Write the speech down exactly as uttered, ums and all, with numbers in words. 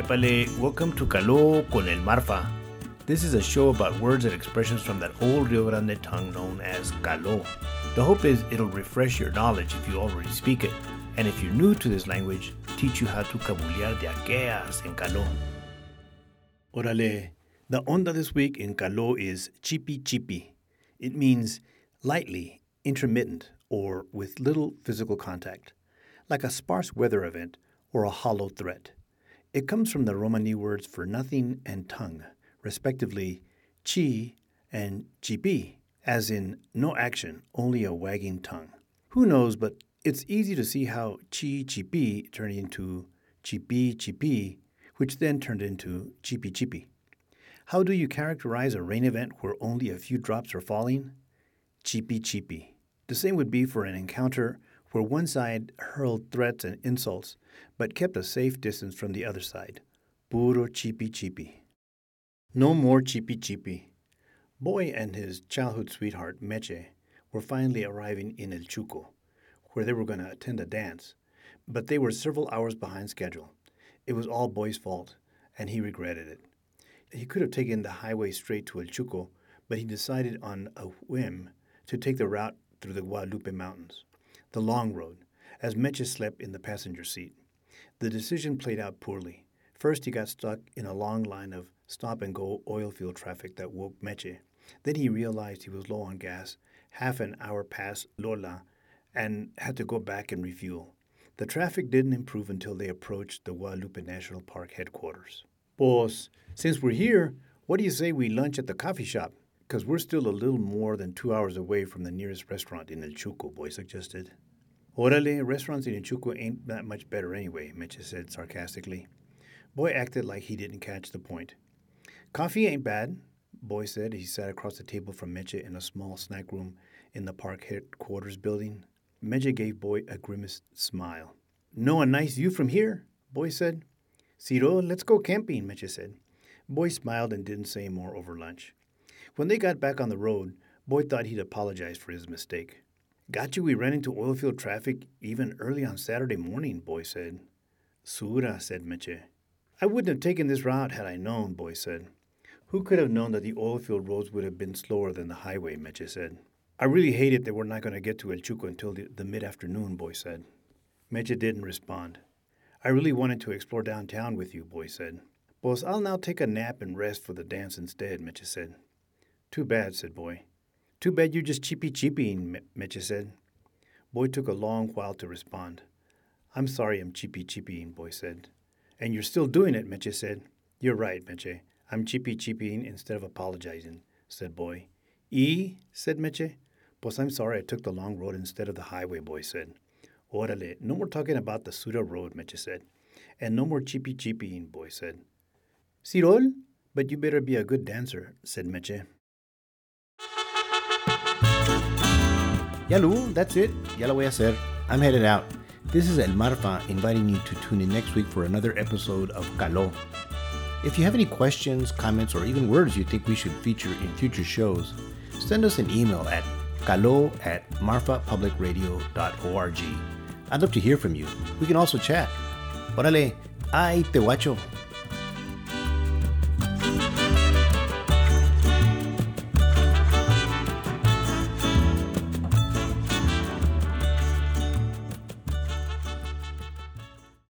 Epale, welcome to Caló con el Marfa. This is a show about words and expressions from that old Rio Grande tongue known as Caló. The hope is it'll refresh your knowledge if you already speak it, and if you're new to this language, teach you how to cabulear de aqueas en Caló. Orale, the onda this week in Caló is chipi chipi. It means lightly, intermittent, or with little physical contact, like a sparse weather event or a hollow threat. It comes from the Romani words for nothing and tongue, respectively chi and chipi, as in no action, only a wagging tongue. Who knows, but it's easy to see how chi chipi turned into chipi chipi, which then turned into chipi chipi. How do you characterize a rain event where only a few drops are falling? Chipi chipi. The same would be for an encounter where one side hurled threats and insults, but kept a safe distance from the other side. Puro chipi chipi. No more chipi chipi. Boy and his childhood sweetheart, Meche, were finally arriving in El Chuco, where they were going to attend a dance, but they were several hours behind schedule. It was all Boy's fault, and he regretted it. He could have taken the highway straight to El Chuco, but he decided on a whim to take the route through the Guadalupe Mountains, the long road, as Meche slept in the passenger seat. The decision played out poorly. First, he got stuck in a long line of stop-and-go oil field traffic that woke Meche. Then he realized he was low on gas, half an hour past Lola, and had to go back and refuel. The traffic didn't improve until they approached the Guadalupe National Park headquarters. Pues, since we're here, what do you say we lunch at the coffee shop? Because we're still a little more than two hours away from the nearest restaurant in El Chuco, Boy suggested. Orale, restaurants in El Chuco ain't that much better anyway, Meche said sarcastically. Boy acted like he didn't catch the point. Coffee ain't bad, Boy said as he sat across the table from Meche in a small snack room in the park headquarters building. Meche gave Boy a grimaced smile. Know a nice view from here? Boy said. Ciro, let's go camping, Meche said. Boy smiled and didn't say more over lunch. When they got back on the road, Boy thought he'd apologize for his mistake. Got you we ran into oilfield traffic even early on Saturday morning, Boy said. Sura, said Meche. I wouldn't have taken this route had I known, Boy said. Who could have known that the oilfield roads would have been slower than the highway, Meche said. I really hate it that we're not going to get to El Chuco until the, the mid-afternoon, Boy said. Meche didn't respond. I really wanted to explore downtown with you, Boy said. Pues I'll now take a nap and rest for the dance instead, Meche said. Too bad, said Boy. Too bad you're just chippy-chippying, Meche said. Boy took a long while to respond. I'm sorry I'm chippy-chippying, Boy said. And you're still doing it, Meche said. You're right, Meche. I'm chippy-chippying instead of apologizing, said Boy. E? said Meche. Pues I'm sorry I took the long road instead of the highway, Boy said. Orale, no more talking about the Sura road, Meche said. And no more chippy-chippying, Boy said. Cirol? But you better be a good dancer, said Meche. Yalu, that's it. Ya lo voy a hacer. I'm headed out. This is El Marfa inviting you to tune in next week for another episode of Caló. If you have any questions, comments, or even words you think we should feature in future shows, send us an email at caló at marfa public radio dot org. I'd love to hear from you. We can also chat. Órale, ay te guacho.